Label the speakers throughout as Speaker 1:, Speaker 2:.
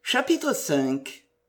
Speaker 1: Chapitre V.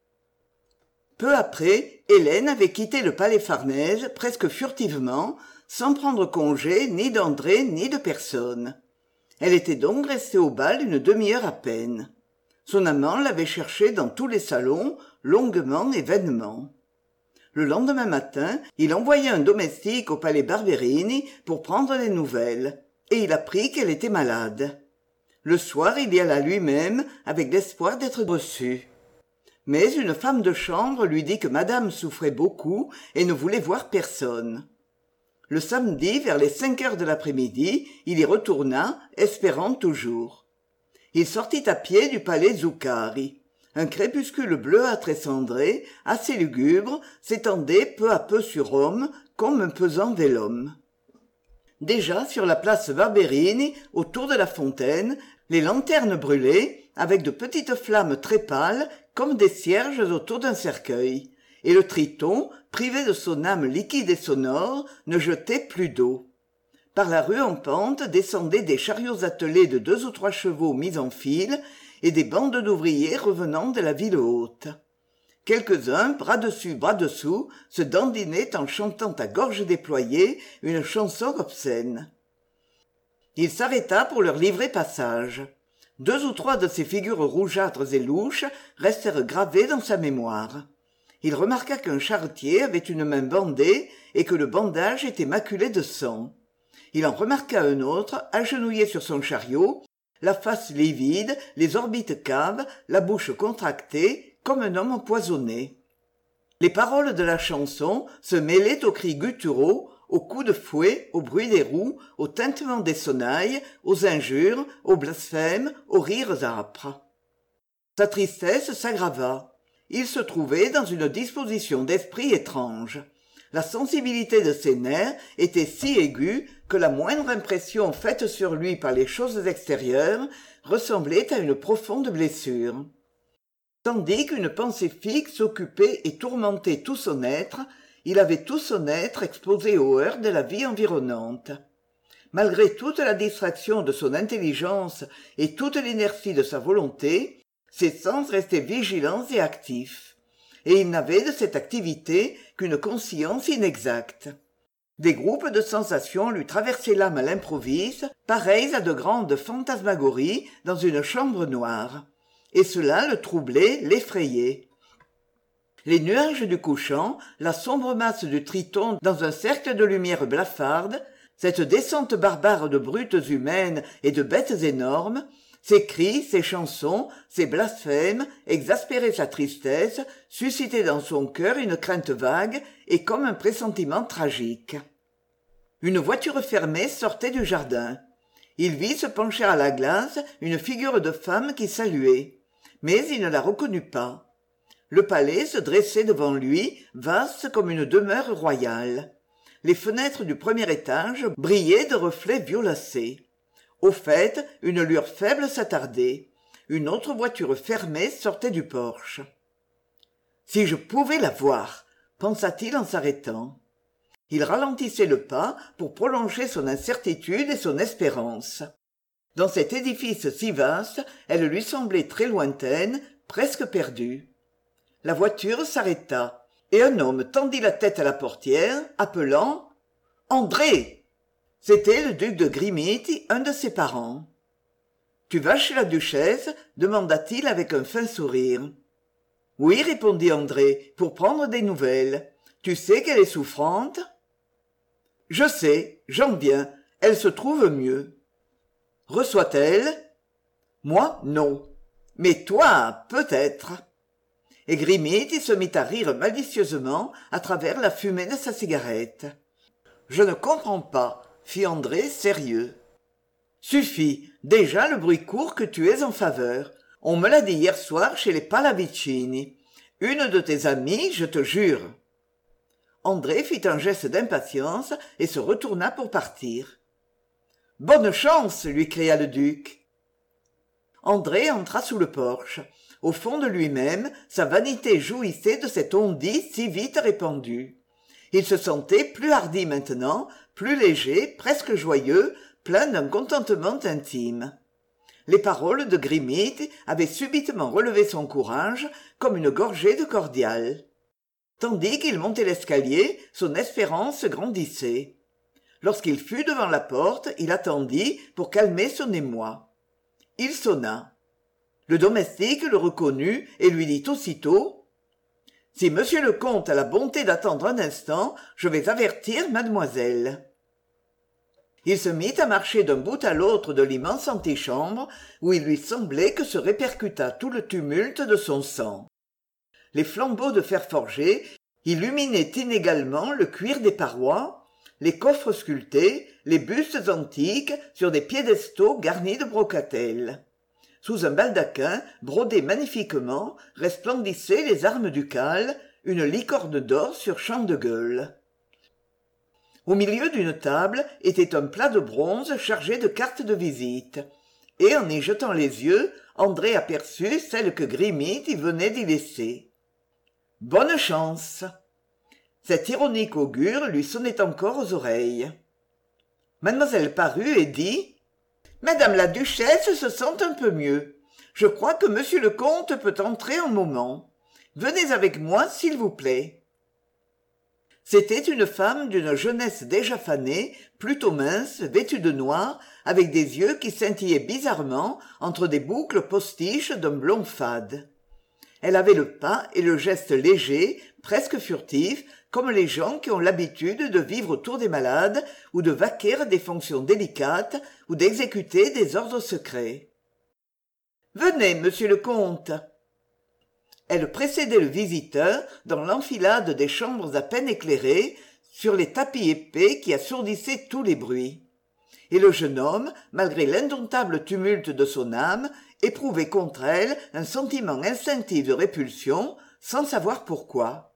Speaker 1: Peu après, Hélène avait quitté le palais Farnèse presque furtivement, sans prendre congé ni d'André ni de personne. Elle était donc restée au bal une demi-heure à peine. Son amant l'avait cherchée dans tous les salons, longuement et vainement. Le lendemain matin, il envoya un domestique au palais Barberini pour prendre des nouvelles, et il apprit qu'elle était malade. Le soir, il y alla lui-même, avec l'espoir d'être reçu. Mais une femme de chambre lui dit que madame souffrait beaucoup et ne voulait voir personne. Le samedi, vers les 5 heures de l'après-midi, il y retourna, espérant toujours. Il sortit à pied du palais Zuccari. Un crépuscule bleuâtre et cendré, assez lugubre, s'étendait peu à peu sur Rome, comme un pesant vélum. Déjà, sur la place Barberini, autour de la fontaine, les lanternes brûlaient, avec de petites flammes très pâles, comme des cierges autour d'un cercueil, et le Triton, privé de son âme liquide et sonore, ne jetait plus d'eau. Par la rue en pente descendaient des chariots attelés de 2 ou 3 chevaux mis en file, et des bandes d'ouvriers revenant de la ville haute. Quelques-uns, bras dessus, bras dessous, se dandinaient en chantant à gorge déployée une chanson obscène. Il s'arrêta pour leur livrer passage. 2 ou 3 de ces figures rougeâtres et louches restèrent gravées dans sa mémoire. Il remarqua qu'un charretier avait une main bandée et que le bandage était maculé de sang. Il en remarqua un autre, agenouillé sur son chariot, la face livide, les orbites caves, la bouche contractée, comme un homme empoisonné. Les paroles de la chanson se mêlaient aux cris gutturaux, aux coups de fouet, au bruit des roues, au tintement des sonnailles, aux injures, aux blasphèmes, aux rires âpres. Sa tristesse s'aggrava. Il se trouvait dans une disposition d'esprit étrange. La sensibilité de ses nerfs était si aiguë que la moindre impression faite sur lui par les choses extérieures ressemblait à une profonde blessure. Tandis qu'une pensée fixe occupait et tourmentait tout son être, il avait tout son être exposé aux heurts de la vie environnante. Malgré toute la distraction de son intelligence et toute l'inertie de sa volonté, ses sens restaient vigilants et actifs. Et il n'avait de cette activité qu'une conscience inexacte. Des groupes de sensations lui traversaient l'âme à l'improviste, pareils à de grandes fantasmagories dans une chambre noire. Et cela le troublait, l'effrayait. Les nuages du couchant, la sombre masse du Triton dans un cercle de lumière blafarde, cette descente barbare de brutes humaines et de bêtes énormes, ses cris, ses chansons, ses blasphèmes exaspéraient sa tristesse, suscitaient dans son cœur une crainte vague et comme un pressentiment tragique. Une voiture fermée sortait du jardin. Il vit se pencher à la glace une figure de femme qui saluait, mais il ne la reconnut pas. Le palais se dressait devant lui, vaste comme une demeure royale. Les fenêtres du premier étage brillaient de reflets violacés. Au fait, une lueur faible s'attardait. Une autre voiture fermée sortait du porche. « Si je pouvais la voir !» pensa-t-il en s'arrêtant. Il ralentissait le pas pour prolonger son incertitude et son espérance. Dans cet édifice si vaste, elle lui semblait très lointaine, presque perdue. La voiture s'arrêta, et un homme tendit la tête à la portière, appelant « André !» C'était le duc de Grimiti, un de ses parents. « Tu vas chez la duchesse ?» demanda-t-il avec un fin sourire. « Oui, » répondit André, « pour prendre des nouvelles. Tu sais qu'elle est souffrante ?»« Je sais, j'en viens. Elle se trouve mieux. »« Reçoit-elle ?»« Moi, non. Mais toi, peut-être. » Et Grimiti se mit à rire malicieusement à travers la fumée de sa cigarette. « Je ne comprends pas. » fit André sérieux. « Suffit, déjà le bruit court que tu es en faveur. On me l'a dit hier soir chez les Pallavicini. Une de tes amies, je te jure. » André fit un geste d'impatience et se retourna pour partir. « Bonne chance !» lui cria le duc. André entra sous le porche. Au fond de lui-même, sa vanité jouissait de cet on-dit si vite répandu. Il se sentait plus hardi maintenant, plus léger, presque joyeux, plein d'un contentement intime. Les paroles de Grimith avaient subitement relevé son courage comme une gorgée de cordial. Tandis qu'il montait l'escalier, son espérance grandissait. Lorsqu'il fut devant la porte, il attendit pour calmer son émoi. Il sonna. Le domestique le reconnut et lui dit aussitôt « Si monsieur le comte a la bonté d'attendre un instant, je vais avertir mademoiselle. » Il se mit à marcher d'un bout à l'autre de l'immense antichambre où il lui semblait que se répercuta tout le tumulte de son sang. Les flambeaux de fer forgé illuminaient inégalement le cuir des parois, les coffres sculptés, les bustes antiques sur des piédestaux garnis de brocatelles. Sous un baldaquin brodé magnifiquement resplendissaient les armes ducales, une licorne d'or sur champ de gueules. Au milieu d'une table était un plat de bronze chargé de cartes de visite, et en y jetant les yeux, André aperçut celle que Grimith y venait d'y laisser. « Bonne chance !» Cet ironique augure lui sonnait encore aux oreilles. Mademoiselle parut et dit « Madame la duchesse se sent un peu mieux. Je crois que monsieur le comte peut entrer un moment. Venez avec moi, s'il vous plaît. » C'était une femme d'une jeunesse déjà fanée, plutôt mince, vêtue de noir, avec des yeux qui scintillaient bizarrement entre des boucles postiches d'un blond fade. Elle avait le pas et le geste léger, presque furtif, comme les gens qui ont l'habitude de vivre autour des malades ou de vaquer à des fonctions délicates ou d'exécuter des ordres secrets. « Venez, monsieur le comte !» Elle précédait le visiteur dans l'enfilade des chambres à peine éclairées, sur les tapis épais qui assourdissaient tous les bruits. Et le jeune homme, malgré l'indomptable tumulte de son âme, éprouvait contre elle un sentiment instinctif de répulsion, sans savoir pourquoi.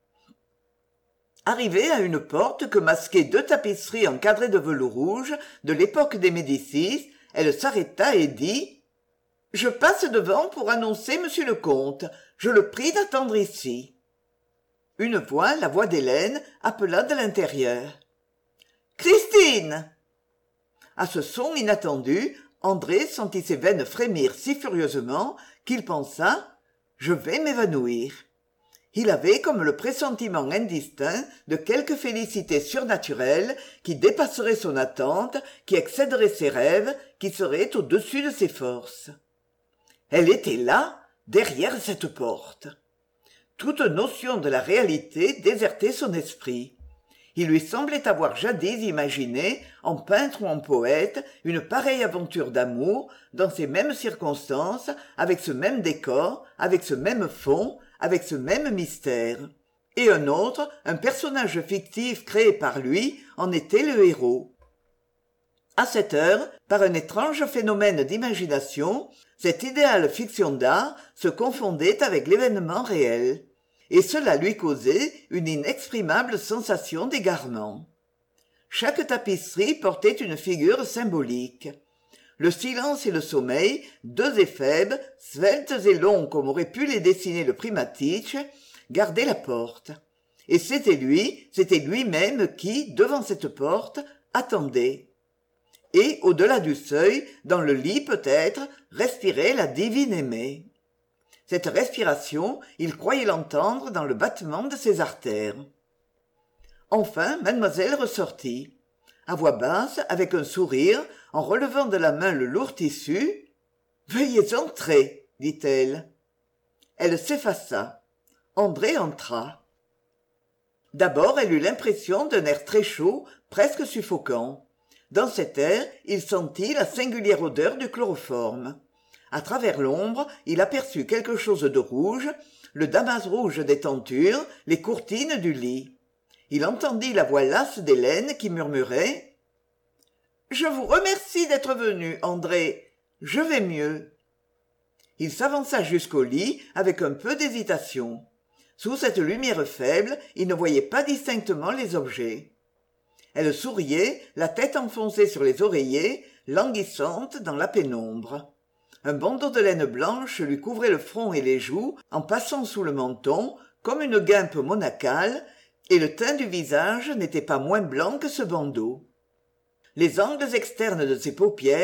Speaker 1: Arrivée à une porte que masquaient 2 tapisseries encadrées de velours rouge de l'époque des Médicis, elle s'arrêta et dit « Je passe devant pour annoncer monsieur le comte. Je le prie d'attendre ici. » Une voix, la voix d'Hélène, appela de l'intérieur. « Christine !» À ce son inattendu, André sentit ses veines frémir si furieusement qu'il pensa « Je vais m'évanouir ». Il avait comme le pressentiment indistinct de quelque félicité surnaturelle qui dépasserait son attente, qui excéderait ses rêves, qui serait au-dessus de ses forces. Elle était là, derrière cette porte. Toute notion de la réalité désertait son esprit. Il lui semblait avoir jadis imaginé, en peintre ou en poète, une pareille aventure d'amour, dans ces mêmes circonstances, avec ce même décor, avec ce même fond, avec ce même mystère. Et un autre, un personnage fictif créé par lui, en était le héros. À cette heure, par un étrange phénomène d'imagination, cette idéale fiction d'art se confondait avec l'événement réel, et cela lui causait une inexprimable sensation d'égarement. Chaque tapisserie portait une figure symbolique. Le silence et le sommeil, 2 éphèbes, sveltes et longs comme aurait pu les dessiner le primatitch, gardaient la porte. Et c'était lui-même qui, devant cette porte, attendait. Et, au-delà du seuil, dans le lit peut-être, respirait la divine aimée. Cette respiration, il croyait l'entendre dans le battement de ses artères. Enfin, mademoiselle ressortit. À voix basse, avec un sourire, en relevant de la main le lourd tissu, « Veuillez entrer, dit-elle. » Elle s'effaça. André entra. D'abord, elle eut l'impression d'un air très chaud, presque suffocant. Dans cet air, il sentit la singulière odeur du chloroforme. À travers l'ombre, il aperçut quelque chose de rouge, le damas rouge des tentures, les courtines du lit. Il entendit la voix lasse d'Hélène qui murmurait « Je vous remercie d'être venu, André. Je vais mieux. » Il s'avança jusqu'au lit avec un peu d'hésitation. Sous cette lumière faible, il ne voyait pas distinctement les objets. Elle souriait, la tête enfoncée sur les oreillers, languissante dans la pénombre. Un bandeau de laine blanche lui couvrait le front et les joues en passant sous le menton, comme une guimpe monacale, et le teint du visage n'était pas moins blanc que ce bandeau. Les angles externes de ses paupières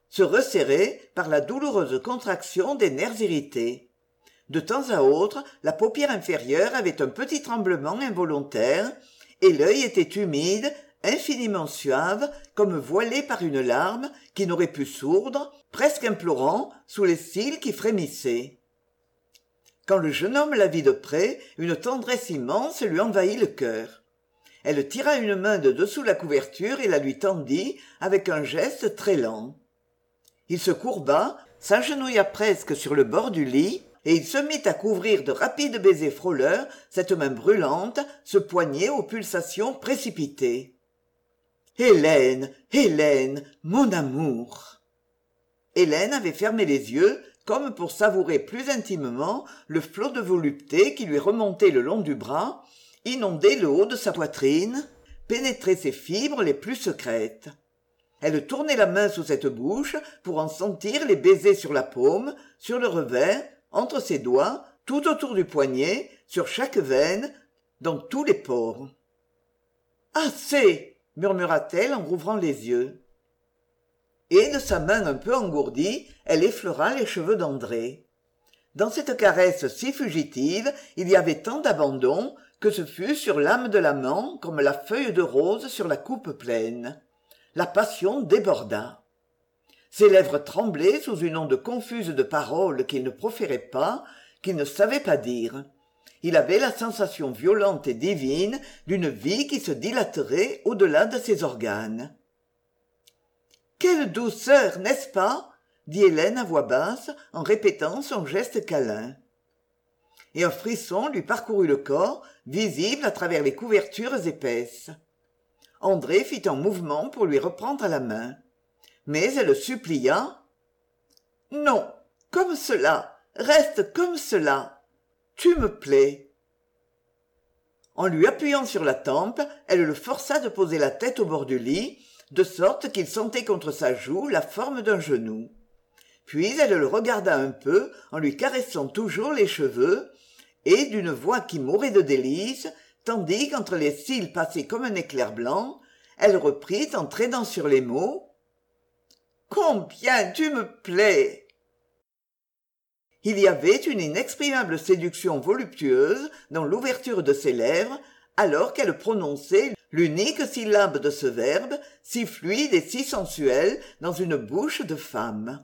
Speaker 1: se resserrait par la douloureuse contraction des nerfs irrités. De temps à autre, la paupière inférieure avait un petit tremblement involontaire, et l'œil était humide, infiniment suave, comme voilé par une larme qui n'aurait pu sourdre, presque implorant, sous les cils qui frémissaient. Quand le jeune homme la vit de près, une tendresse immense lui envahit le cœur. Elle tira une main de dessous la couverture et la lui tendit avec un geste très lent. Il se courba, s'agenouilla presque sur le bord du lit, et il se mit à couvrir de rapides baisers frôleurs cette main brûlante, ce poignet aux pulsations précipitées. « Hélène, Hélène, mon amour !» Hélène avait fermé les yeux, comme pour savourer plus intimement le flot de volupté qui lui remontait le long du bras, inondait le haut de sa poitrine, pénétrait ses fibres les plus secrètes. Elle tournait la main sous cette bouche pour en sentir les baisers sur la paume, sur le revers, entre ses doigts, tout autour du poignet, sur chaque veine, dans tous les pores. « Assez !» murmura-t-elle en rouvrant les yeux. Et de sa main un peu engourdie, elle effleura les cheveux d'André. Dans cette caresse si fugitive, il y avait tant d'abandon que ce fut sur l'âme de l'amant comme la feuille de rose sur la coupe pleine. La passion déborda. Ses lèvres tremblaient sous une onde confuse de paroles qu'il ne proférait pas, qu'il ne savait pas dire. Il avait la sensation violente et divine d'une vie qui se dilaterait au-delà de ses organes. « Quelle douceur, n'est-ce pas ?» dit Hélène à voix basse en répétant son geste câlin. Et un frisson lui parcourut le corps, visible à travers les couvertures épaisses. André fit un mouvement pour lui reprendre la main. Mais elle supplia. « Non, comme cela, reste comme cela. Tu me plais. » En lui appuyant sur la tempe, elle le força de poser la tête au bord du lit, de sorte qu'il sentait contre sa joue la forme d'un genou. Puis elle le regarda un peu en lui caressant toujours les cheveux, et d'une voix qui mourait de délices, tandis qu'entre les cils passait comme un éclair blanc, elle reprit en traînant sur les mots. Combien tu me plais !» Il y avait une inexprimable séduction voluptueuse dans l'ouverture de ses lèvres, alors qu'elle prononçait l'unique syllabe de ce verbe, si fluide et si sensuel dans une bouche de femme.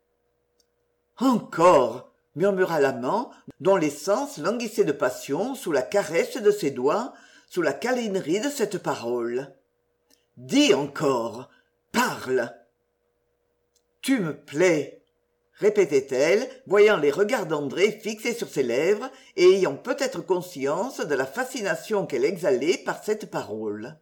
Speaker 1: « Encore !» murmura l'amant, dont les sens languissaient de passion sous la caresse de ses doigts, sous la câlinerie de cette parole. « Dis encore ! Parle !»« Tu me plais !» répétait-elle, voyant les regards d'André fixés sur ses lèvres et ayant peut-être conscience de la fascination qu'elle exhalait par cette parole.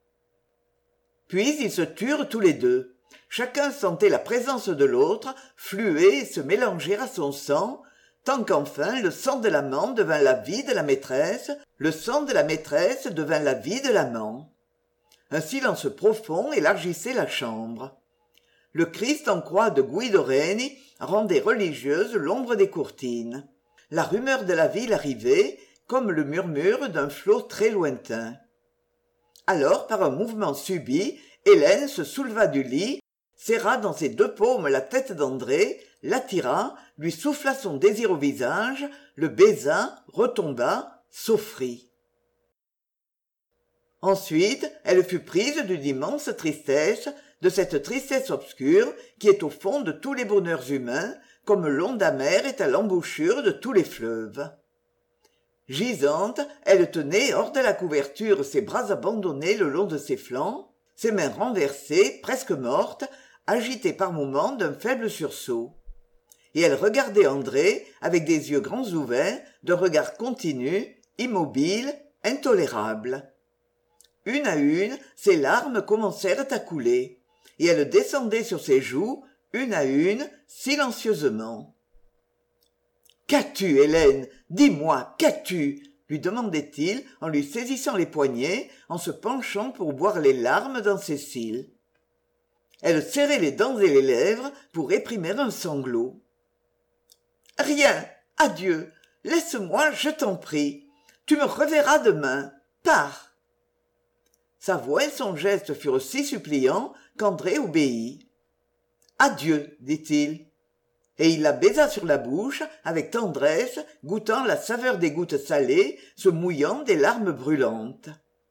Speaker 1: Puis ils se turent tous les deux. Chacun sentait la présence de l'autre fluer et se mélanger à son sang, tant qu'enfin le sang de l'amant devint la vie de la maîtresse, le sang de la maîtresse devint la vie de l'amant. Un silence profond élargissait la chambre. Le Christ en croix de Guido Reni rendait religieuse l'ombre des courtines. La rumeur de la ville arrivait, comme le murmure d'un flot très lointain. Alors, par un mouvement subit, Hélène se souleva du lit, serra dans ses deux paumes la tête d'André, l'attira, lui souffla son désir au visage, le baisa, retomba, s'offrit. Ensuite, elle fut prise d'une immense tristesse, de cette tristesse obscure qui est au fond de tous les bonheurs humains, comme l'onde amère est à l'embouchure de tous les fleuves. Gisante, elle tenait hors de la couverture ses bras abandonnés le long de ses flancs, ses mains renversées, presque mortes, agitées par moments d'un faible sursaut. Et elle regardait André avec des yeux grands ouverts, d'un regard continu, immobile, intolérable. Une à une, ses larmes commencèrent à couler, et elles descendaient sur ses joues, une à une, silencieusement. « Qu'as-tu, Hélène ? Dis-moi, qu'as-tu ?» lui demandait-il en lui saisissant les poignets, en se penchant pour boire les larmes dans ses cils. Elle serrait les dents et les lèvres pour réprimer un sanglot. « Rien, adieu, laisse-moi, je t'en prie. Tu me reverras demain. Pars !» Sa voix et son geste furent si suppliants qu'André obéit. « adieu, dit-il. Et il la baisa sur la bouche avec tendresse, goûtant la saveur des gouttes salées, se mouillant des larmes brûlantes.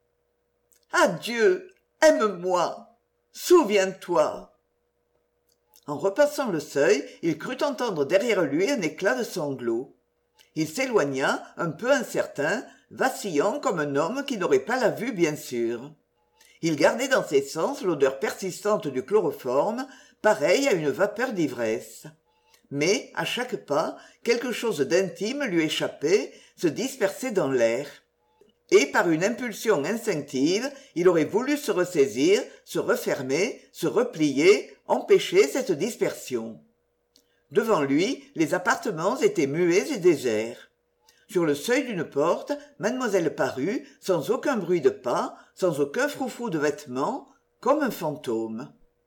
Speaker 1: Adieu, aime-moi, souviens-toi. En repassant le seuil, il crut entendre derrière lui un éclat de sanglots. Il s'éloigna, un peu incertain, vacillant comme un homme qui n'aurait pas la vue bien sûre. Il gardait dans ses sens l'odeur persistante du chloroforme, pareille à une vapeur d'ivresse. Mais, à chaque pas, quelque chose d'intime lui échappait, se dispersait dans l'air. Et par une impulsion instinctive, il aurait voulu se ressaisir, se refermer, se replier, empêcher cette dispersion. Devant lui, les appartements étaient muets et déserts. Sur le seuil d'une porte, mademoiselle parut, sans aucun bruit de pas, sans aucun froufrou de vêtements, comme un fantôme.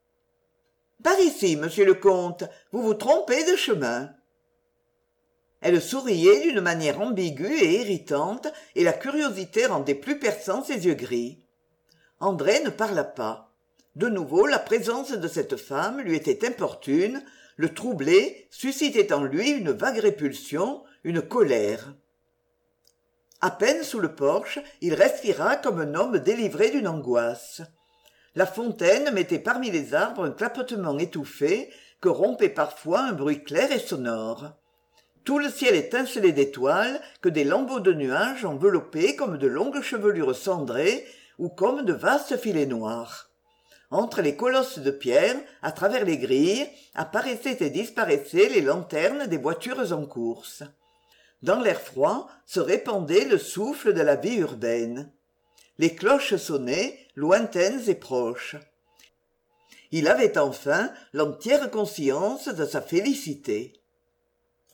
Speaker 1: « Par ici, monsieur le comte, vous vous trompez de chemin. » Elle souriait d'une manière ambiguë et irritante, et la curiosité rendait plus perçants ses yeux gris. André ne parla pas. De nouveau, la présence de cette femme lui était importune, le troublait, suscitait en lui une vague répulsion, une colère. À peine sous le porche, il respira comme un homme délivré d'une angoisse. La fontaine mettait parmi les arbres un clapotement étouffé que rompait parfois un bruit clair et sonore. Tout le ciel étincelait d'étoiles que des lambeaux de nuages enveloppaient comme de longues chevelures cendrées ou comme de vastes filets noirs. Entre les colosses de pierre, à travers les grilles, apparaissaient et disparaissaient les lanternes des voitures en course. Dans l'air froid se répandait le souffle de la vie urbaine. Les cloches sonnaient, lointaines et proches. Il avait enfin l'entière conscience de sa félicité.